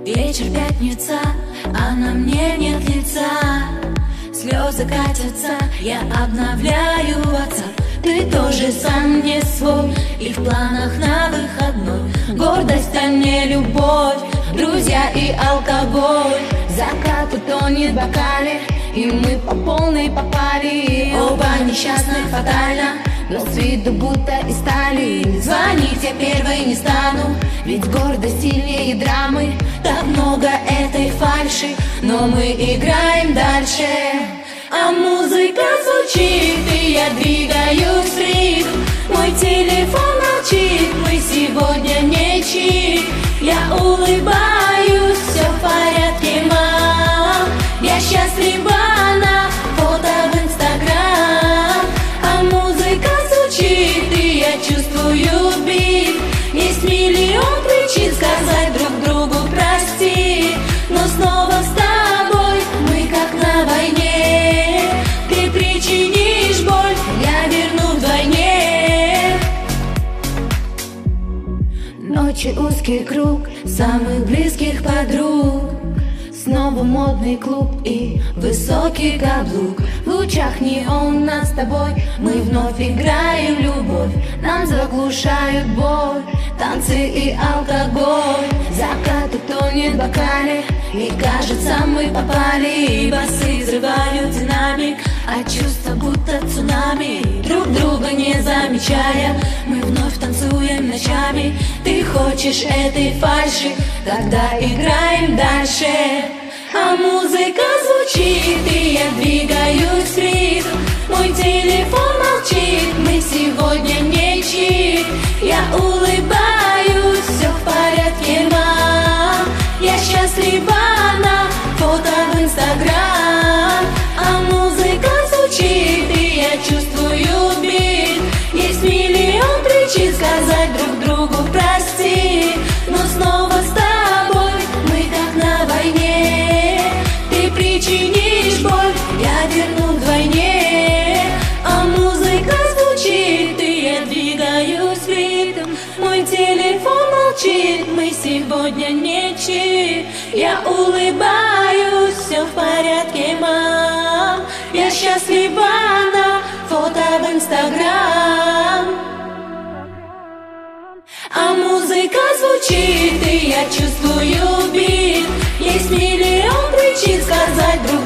Вечер пятница, а на мне нет лица. Слезы катятся, я обновляю WhatsApp. Ты тоже сам не свой, и в планах на выходной гордость, а не любовь, друзья и алкоголь. Закат утонет в бокале, и мы по полной попали. Оба несчастных фатально, но с виду будто и стали. Звонить я первой не стану, ведь гордость сильнее драмы. Так много этой фальши, но мы играем дальше. А музыка звучит, и я двигаюсь в ритм. Мой телефон молчит, мы сегодня не чит. Я улыбаюсь, все в порядке, мам. Я счастлива на фото в Инстаграм. А музыка звучит, и я чувствую бит. Есть миллион причин сказать друг другу прости, но снова с тобой мы как на войне. Ты причинишь боль, я верну вдвойне. Ночи узкий круг самых близких подруг. Снова модный клуб и высокий каблук. В лучах неон нас с тобой, мы вновь играем любовь. Нам заглушают боль, танцы и алкоголь. Закат утонет в бокале, и кажется мы попали. Басы взрывают динамик, а чувства будто цунами. Друг друга не замечая, мы вновь танцуем ночами. Ты хочешь этой фальши, тогда играем дальше. А музыка звучит, и я двигаюсь в ритм. Мой телефон молчит, мы сегодня не чит. Я улыбаюсь, все в порядке, мам. Я счастлива на фото в Инстаграм. А музыка звучит, и я чувствую бит. Есть миллион причин сказать друг другу прости, но снова с тобой мы как на войне. Ты причинишь боль, я верну вдвойне. А музыка звучит, и я двигаюсь в ритм. Мой телефон молчит, мы сегодня не чит. Я улыбаюсь, все в порядке, мам. Я счастлива на фото в Инстаграм. А музыка звучит, и я чувствую бит. Есть миллион причин сказать друг